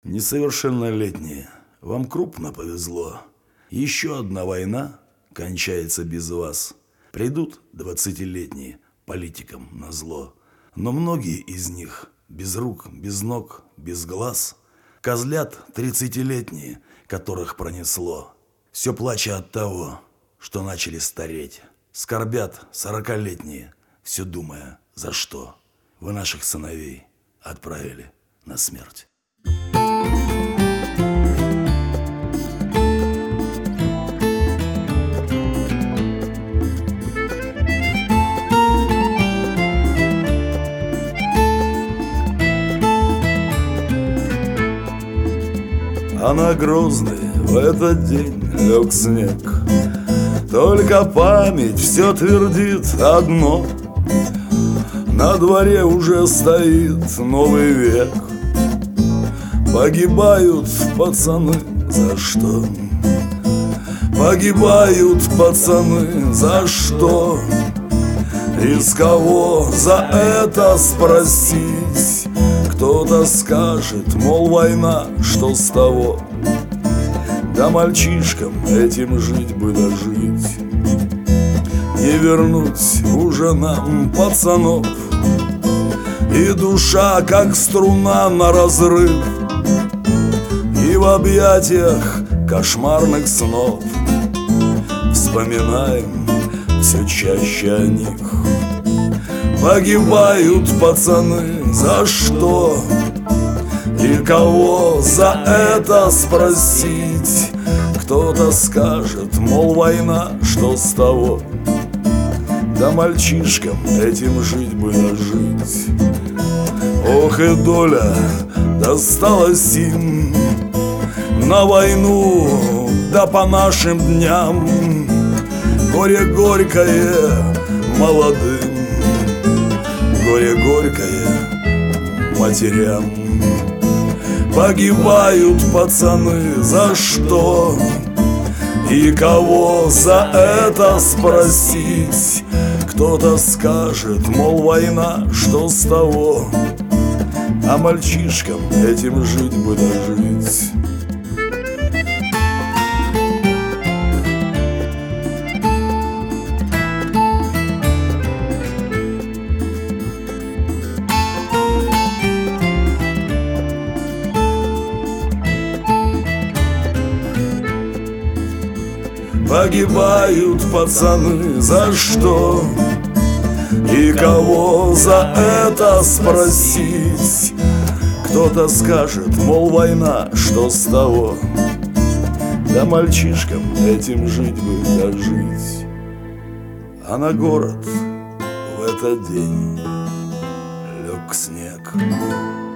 Несовершеннолетние, вам крупно повезло. Еще одна война кончается без вас. Придут 20-летние политикам назло. Но многие из них без рук, без ног, без глаз. Козлят 30-летние, которых пронесло. Все плача от того, что начали стареть. Скорбят 40-летние, все думая, за что вы наших сыновей отправили на смерть. А на Грозный в этот день лег снег. Только память все твердит одно: на дворе уже стоит новый век. Погибают пацаны за что? Погибают пацаны за что? Из кого за это спросить? Кто-то скажет, мол, война, что с того? Да мальчишкам этим жить бы дожить. Не вернуть уже нам пацанов. И душа, как струна на разрыв, и в объятиях кошмарных снов вспоминаем все чаще о них. Погибают пацаны за что? И кого за это спросить? Кто-то скажет, мол, война, что с того? Да мальчишкам этим жить бы дожить. Ох и доля досталась им на войну, да по нашим дням. Горе горькое молодым, горе горькое матерям. Погибают пацаны за что? И кого за это спросить? Кто-то скажет, мол, война, что с того? А мальчишкам этим жить бы дожить. Погибают пацаны за что? И кого за это спросить? Кто-то скажет, мол, война, что с того? Да мальчишкам этим жить бы дожить. А на город в этот день лег снег.